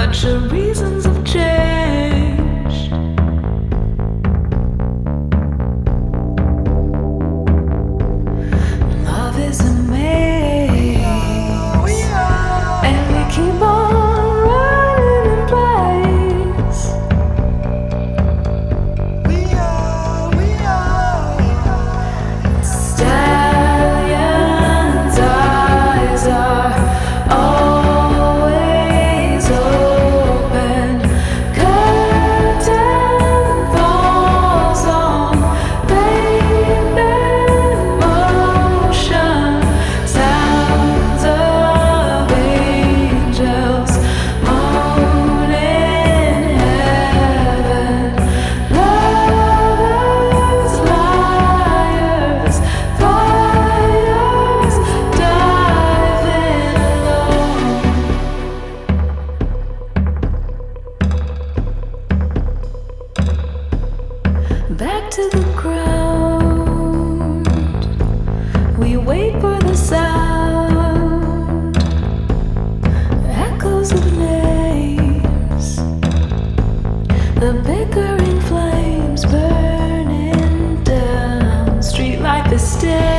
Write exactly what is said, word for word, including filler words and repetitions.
reasons have changed. Love is a maze, and we keep on running in place. We are, we are, Stallion's eyes are always open. Curtain falls on pavement motion. Sounds of angels moan in heaven. Lovers, liars, fires, diving alone. Back to the ground, we wait for the sound, echoes of names, the bickering flames burning down. Street life is still.